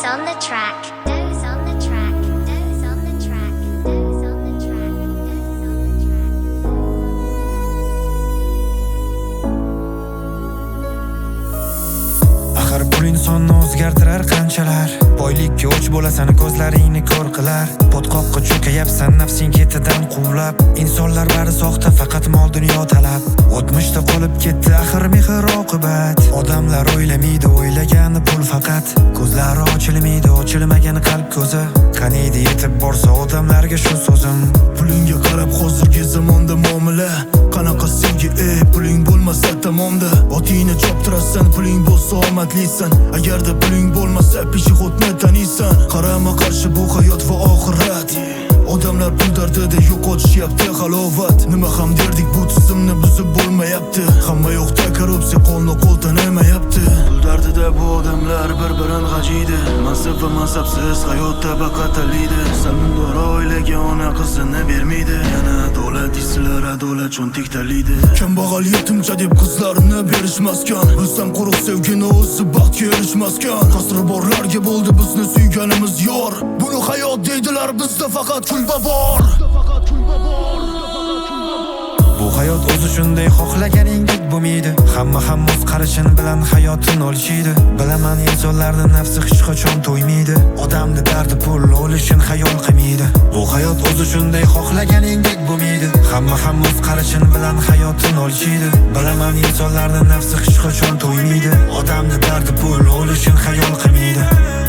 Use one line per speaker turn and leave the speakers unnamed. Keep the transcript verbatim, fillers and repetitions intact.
on the track. Doze on the track. Doze on the track. Doze on the track. Doze on the track.
Axir pul insonni o'zgartirar qanchalar. Boylikka o'ch bo'lasan, ko'zlaringni ko'r qilar. Potqoqqa cho'kayapsan, nafsing ketidan quvlab. Insonlar bari soxta, faqat mol dunyo talab. O'tmishda qolib ketdi axir mehr oqibat. Odamlar o'ylamaydi, o'ylagani pul faqat. Ko'zlari ochilmaydi, ochilmagan qalb ko'zi. Qaniydi yetib borsa odamlarga shu so'zim.
Pulingga qarab hozirgi zamonda muomala. Qanaqa sevgi, ey, puling bo'lmasa tamomda. Otingni choptirasan, puling bo'lsa omadlisan. Agarda puling bo'lmasa peshixodni taniysan. Qarama qarshi bu hayot va oxirat. Odamlar pul dardida yo'qotishyapti halovat. Nima ham derdik, bu tizimni buzib bo'lmayapti. Hamma yoqda korrupsiya qo'lni qo'l tanimayapti. Pul dardida bu odamlar bir-birini g'ajiydi. Mansab va mansabsiz hayotda baqataliydi. Salmundor oilaga ona qizini bermaydi. Yana adolat islar, adolat cho'ntik talaydi. Kambag'al yetimcha deb qizlarini berishmaskan. Bizdan quruq sevgini o'zi baxtga erishmaskan. Qasri borlarga bo'ldi bizni suyganimiz yor. Buni hayot deydilar, bizda faqat kulba bor.
Bu hayot o'zi shunday xohlaganingdek bo'lmaydi. Hamma ham o'z qarashini bilan hayotini olishiydi. Bilaman insonlarning nafsi hech qachon to'ymaydi. Odamni dardi pul olishini xayol qilmaydi. Bu hayot o'zi shunday xohlaganingdek bo'lmaydi. Hamma ham o'z qarashini bilan hayotini olishiydi. Bilaman insonlarning nafsi hech qachon to'ymaydi. Odamni dardi pul olishini xayol qilmaydi.